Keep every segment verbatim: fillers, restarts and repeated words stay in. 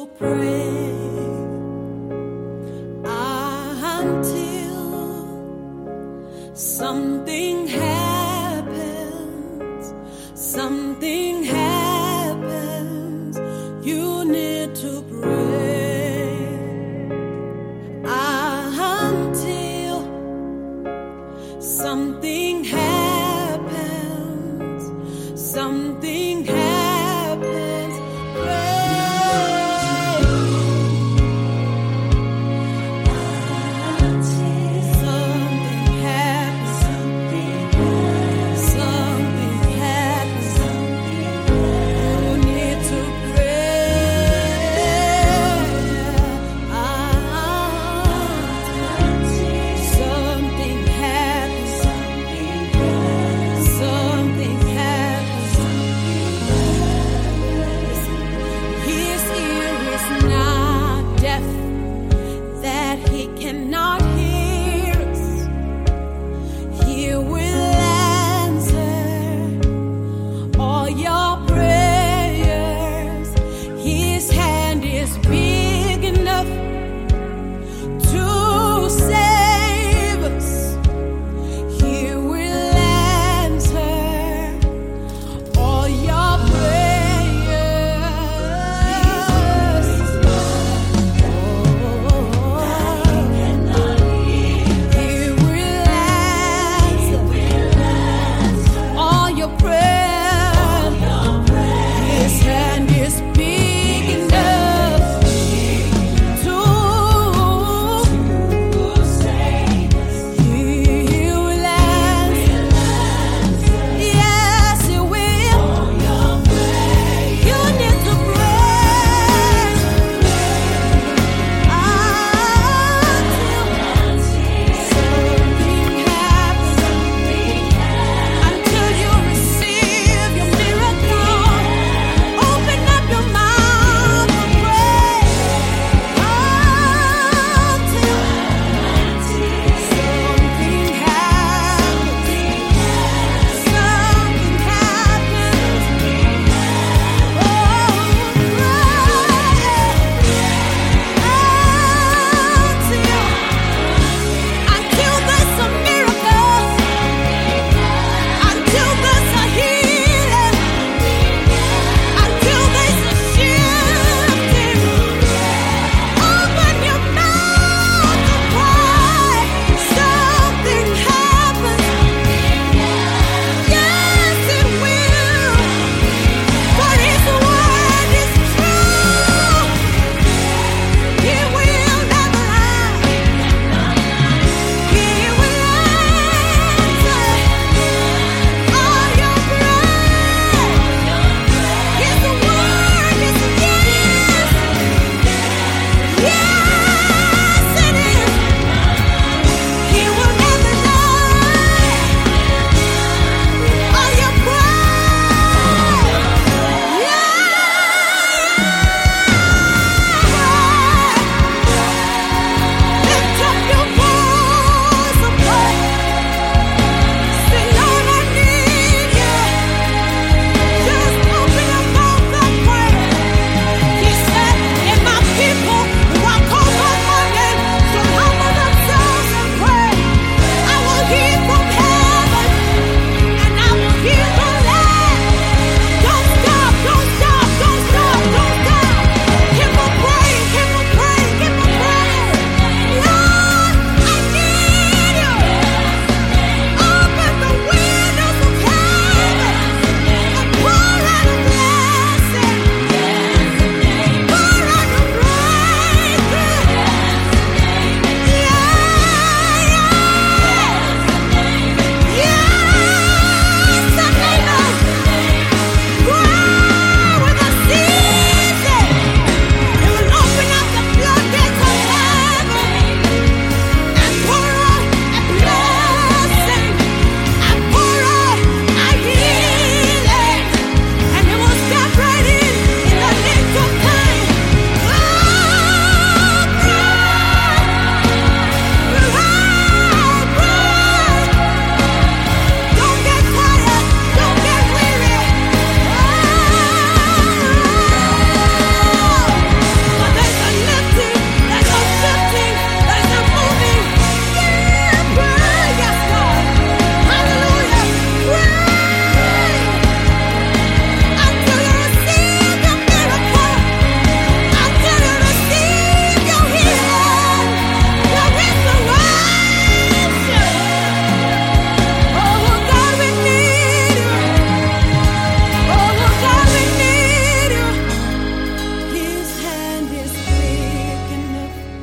pray until something happens. Something happens. You need to pray until something happens. Something happens. Pray until something happens. Something happens. You need to pray until something happens. Something happens. His ear is not deaf that he cannot hear us. He will answer all your prayers. His hand is big enough to save us. He will answer all your prayers. He will answer all your prayers. His hand is big enough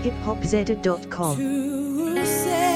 hip hop zeta dot com. to say